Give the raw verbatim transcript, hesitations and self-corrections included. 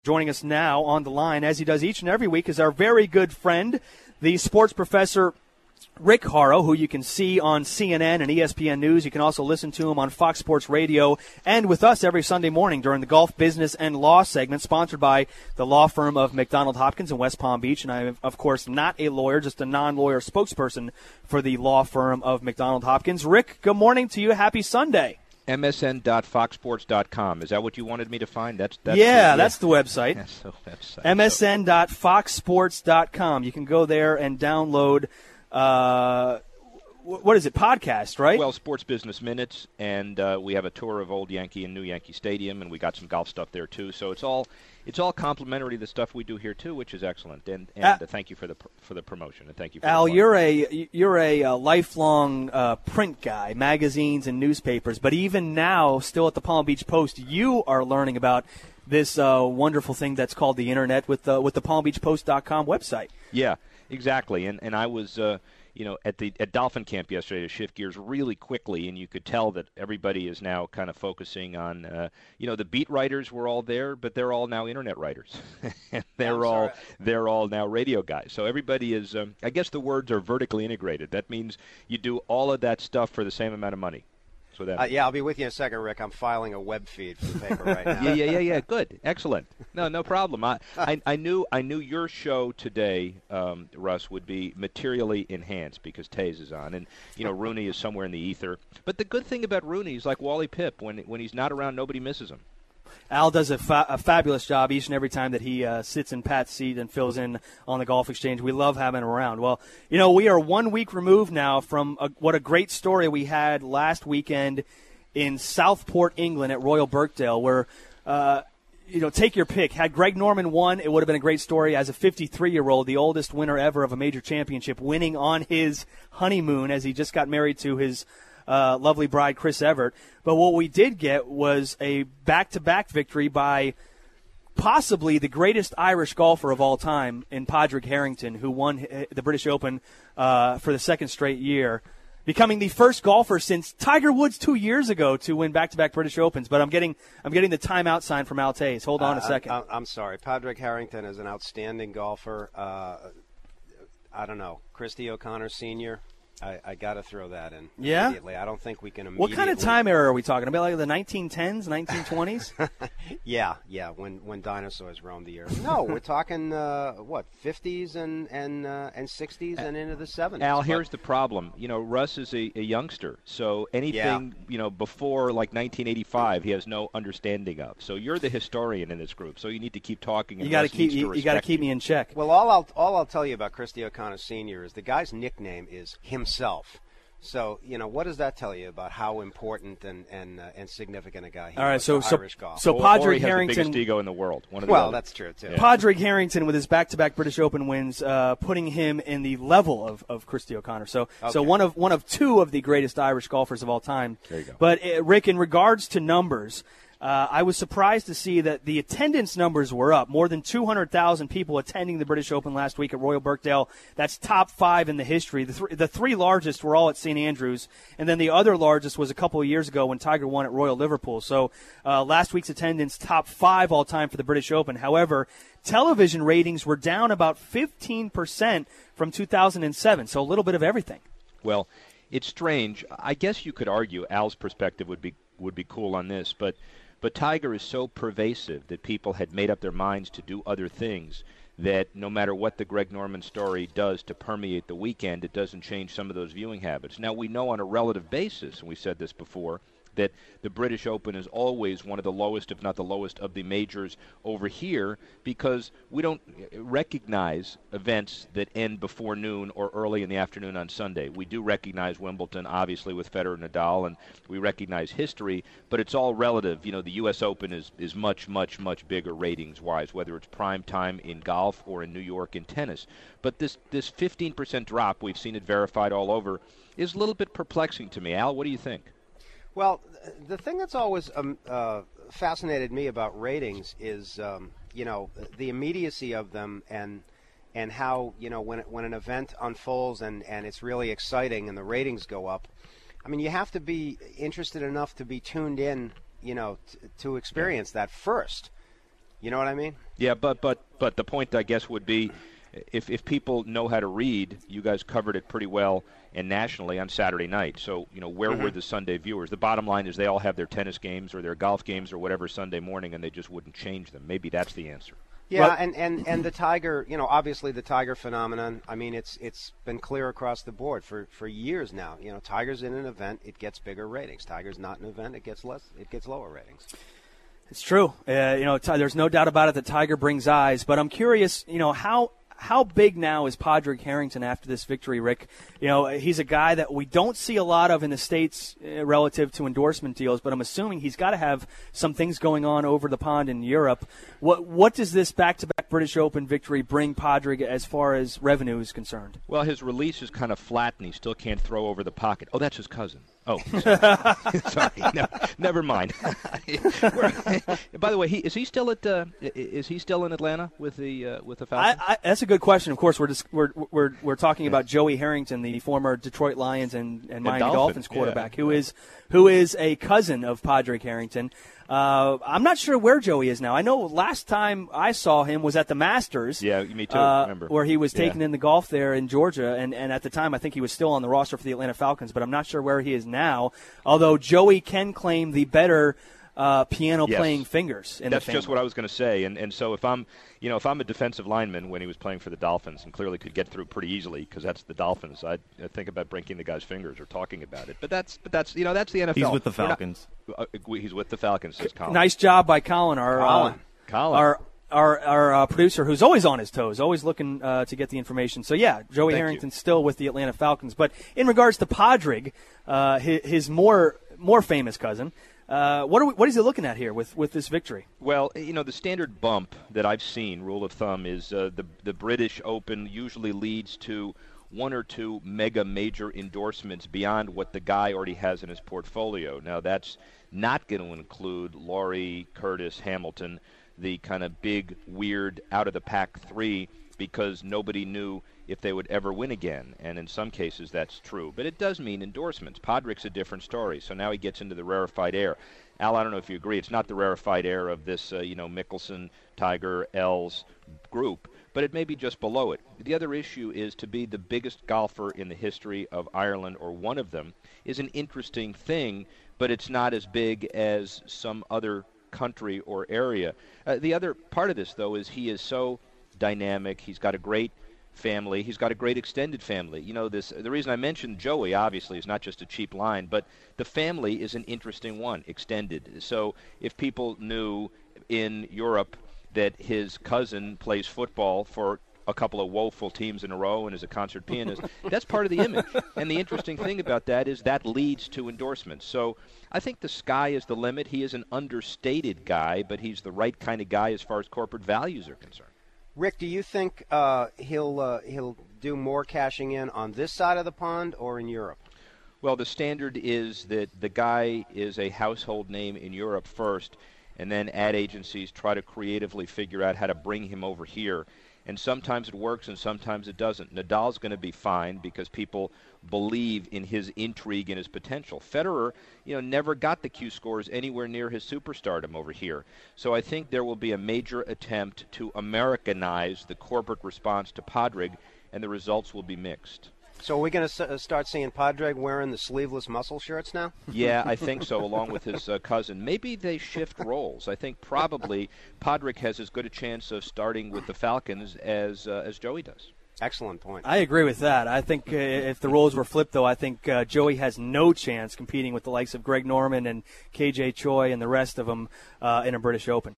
Joining us now on the line, as he does each and every week, is our very good friend, the sports professor Rick Horrow, who you can see on C N N and E S P N News. You can also listen to him on Fox Sports Radio and with us every Sunday morning during the Golf Business and Law segment, sponsored by the law firm of McDonald Hopkins in West Palm Beach. And I am, of course, not a lawyer, just a non-lawyer spokesperson for the law firm of McDonald Hopkins. Rick, good morning to you. Happy Sunday. M S N dot fox sports dot com. Is that what you wanted me to find? That's, that's yeah, the, yeah, that's the website. That's the website. M S N dot fox sports dot com. You can go there and download, uh, what is it, podcast, right? Well, Sports Business Minutes, and uh, we have a tour of Old Yankee and New Yankee Stadium, and we got some golf stuff there, too. So it's all it's all complimentary to the stuff we do here, too, which is excellent. And, and uh, thank you for the for the promotion, and thank you for Al, the you're a, you're a, a lifelong uh, print guy, magazines and newspapers, but even now, still at the Palm Beach Post, you are learning about this uh, wonderful thing that's called the Internet with, uh, with the palm beach post dot com website. Yeah, exactly. And, and I was... Uh, you know, at the at Dolphin Camp yesterday to shift gears really quickly, and you could tell that everybody is now kind of focusing on, uh, you know, the beat writers were all there, but they're all now internet writers. and they're all they're all now radio guys. So everybody is, um, I guess the words are vertically integrated. That means you do all of that stuff for the same amount of money. So that uh, yeah, I'll be with you in a second, Rick. I'm filing a web feed for the paper right now. yeah, yeah, yeah, yeah. Good, excellent. No, no problem. I, I, I knew, I knew your show today, um, Russ, would be materially enhanced because Taze is on, and you know Rooney is somewhere in the ether. But the good thing about Rooney is like Wally Pipp. When when he's not around, nobody misses him. Al does a, fa- a fabulous job each and every time that he uh, sits in Pat's seat and fills in on the Golf Exchange. We love having him around. Well, you know, we are one week removed now from a, what a great story we had last weekend in Southport, England at Royal Birkdale, where, uh, you know, take your pick. Had Greg Norman won, it would have been a great story. As a fifty-three-year-old, the oldest winner ever of a major championship, winning on his honeymoon as he just got married to his Uh, lovely bride, Chris Evert. But what we did get was a back-to-back victory by possibly the greatest Irish golfer of all time in Padraig Harrington, who won the British Open uh, for the second straight year, becoming the first golfer since Tiger Woods two years ago to win back-to-back British Opens. But I'm getting I'm getting the timeout sign from Al Taze. Hold on uh, a second. I, I'm sorry. Padraig Harrington is an outstanding golfer. Uh, I don't know. Christy O'Connor Senior I, I got to throw that in yeah? immediately. I don't think we can immediately. What kind of time era are we talking about? Like the nineteen tens, nineteen twenties? yeah, yeah, when when dinosaurs roamed the earth. No, we're talking, uh, what, fifties and and uh, and sixties and into the seventies. Al, but here's the problem. You know, Russ is a, a youngster, so anything, yeah. you know, before like nineteen eighty-five, he has no understanding of. So you're the historian in this group, so you need to keep talking. And you got to keep you, you got to keep me in check. Well, all I'll all I'll tell you about Christy O'Connor Senior is the guy's nickname is himself. So, you know, what does that tell you about how important and and, uh, and significant a guy he All right, was so, to so, Irish golf? So or, Padraig or he has Harrington, the biggest ego in the world. One of the well, other. that's true, too. Yeah. Padraig Harrington with his back-to-back British Open wins, uh, putting him in the level of, of Christy O'Connor. So, okay. so one of one of two of the greatest Irish golfers of all time. There you go. But, uh, Rick, in regards to numbers, Uh, I was surprised to see that the attendance numbers were up. More than two hundred thousand people attending the British Open last week at Royal Birkdale. That's top five in the history. The, th- the three largest were all at Saint Andrews, and then the other largest was a couple of years ago when Tiger won at Royal Liverpool. So uh, last week's attendance, top five all time for the British Open. However, television ratings were down about fifteen percent from two thousand seven, so a little bit of everything. Well, it's strange. I guess you could argue Al's perspective would be would be cool on this, but But Tiger is so pervasive that people had made up their minds to do other things that no matter what the Greg Norman story does to permeate the weekend, it doesn't change some of those viewing habits. Now, we know on a relative basis, and we said this before, that the British Open is always one of the lowest, if not the lowest, of the majors over here because we don't recognize events that end before noon or early in the afternoon on Sunday. We do recognize Wimbledon, obviously, with Federer and Nadal, and we recognize history, but it's all relative. You know, the U S Open is, is much, much, much bigger ratings-wise, whether it's prime time in golf or in New York in tennis. But this, this fifteen percent drop, we've seen it verified all over, is a little bit perplexing to me. Al, what do you think? Well, the thing that's always um, uh, fascinated me about ratings is, um, you know, the immediacy of them and and how, you know, when it, when an event unfolds and, and it's really exciting and the ratings go up. I mean, you have to be interested enough to be tuned in, you know, t- to experience that first. You know what I mean? Yeah, but but but the point, I guess, would be if if people know how to read, you guys covered it pretty well and nationally on Saturday night. So, you know, where mm-hmm. were the Sunday viewers? The bottom line is they all have their tennis games or their golf games or whatever Sunday morning, and they just wouldn't change them. Maybe that's the answer. Yeah, well, and, and, and the Tiger, you know, obviously the Tiger phenomenon, I mean, it's it's been clear across the board for, for years now. You know, Tiger's in an event, it gets bigger ratings. Tiger's not an event, it gets less, it gets lower ratings. It's true. Uh, you know, t- there's no doubt about it that Tiger brings eyes, but I'm curious, you know, how how big now is Padraig Harrington after this victory, Rick? You know, he's a guy that we don't see a lot of in the States uh, relative to endorsement deals, but I'm assuming he's got to have some things going on over the pond in Europe. What what does this back-to-back British Open victory bring Padraig as far as revenue is concerned? Well, his release is kind of flat, and he still can't throw over the pocket. Oh, that's his cousin. Oh, sorry. sorry. No, never mind. By the way, he, is he still at? Uh, is he still in Atlanta with the uh, with the Falcons? I, I, that's a good question. Of course, we're just, we're we're we're talking about Joey Harrington, the former Detroit Lions and, and Miami Dolphins, Dolphins quarterback, yeah. who is who is a cousin of Padraig Harrington. Uh, I'm not sure where Joey is now. I know last time I saw him was at the Masters. Yeah, me too. Uh, remember where he was taking yeah. in the golf there in Georgia, and, and at the time I think he was still on the roster for the Atlanta Falcons, but I'm not sure where he is now. Although Joey can claim the better uh, piano-playing yes. fingers in That's the family. just what I was going to say. And and so if I'm, you know, if I'm a defensive lineman when he was playing for the Dolphins and clearly could get through pretty easily because that's the Dolphins, I'd, I'd think about breaking the guy's fingers or talking about it. But that's but that's you know that's the N F L. He's with the Falcons. Not, uh, he's with the Falcons. Says Colin. Nice job by Colin, our Colin. Uh, Colin. our our, our uh, producer, who's always on his toes, always looking uh, to get the information. So yeah, Joey Thank Harrington's you. still with the Atlanta Falcons. But in regards to Padraig, uh, his, his more more famous cousin. Uh, what are we, what is he looking at here with, with this victory? Well, you know, the standard bump that I've seen, rule of thumb, is uh, the the British Open usually leads to one or two mega major endorsements beyond what the guy already has in his portfolio. Now, that's not going to include Laurie, Curtis, Hamilton, the kind of big, weird, out-of-the-pack three, because nobody knew if they would ever win again, and in some cases that's true. But it does mean endorsements. Padraig's a different story, so now he gets into the rarefied air. Al, I don't know if you agree, it's not the rarefied air of this, uh, you know, Mickelson, Tiger, Els group, but it may be just below it. The other issue is to be the biggest golfer in the history of Ireland, or one of them, is an interesting thing, but it's not as big as some other country or area. Uh, the other part of this, though, is he is so dynamic. He's got a great family. He's got a great extended family. You know, this. The reason I mentioned Joey, obviously, is not just a cheap line, but the family is an interesting one, extended. So if people knew in Europe that his cousin plays football for a couple of woeful teams in a row and is a concert pianist, that's part of the image. And the interesting thing about that is that leads to endorsements. So I think the sky is the limit. He is an understated guy, but he's the right kind of guy as far as corporate values are concerned. Rick, do you think uh, he'll uh, he'll do more cashing in on this side of the pond or in Europe? Well, the standard is that the guy is a household name in Europe first, and then ad agencies try to creatively figure out how to bring him over here. And sometimes it works and sometimes it doesn't. Nadal's going to be fine because people believe in his intrigue and his potential. Federer, you know, never got the Q scores anywhere near his superstardom over here. So I think there will be a major attempt to Americanize the corporate response to Padraig, and the results will be mixed. So are we going to s- start seeing Padraig wearing the sleeveless muscle shirts now? Yeah, I think so, along with his uh, cousin. Maybe they shift roles. I think probably Padraig has as good a chance of starting with the Falcons as uh, as Joey does. Excellent point. I agree with that. I think uh, if the roles were flipped, though, I think uh, Joey has no chance competing with the likes of Greg Norman and K J Choi and the rest of them uh, in a British Open.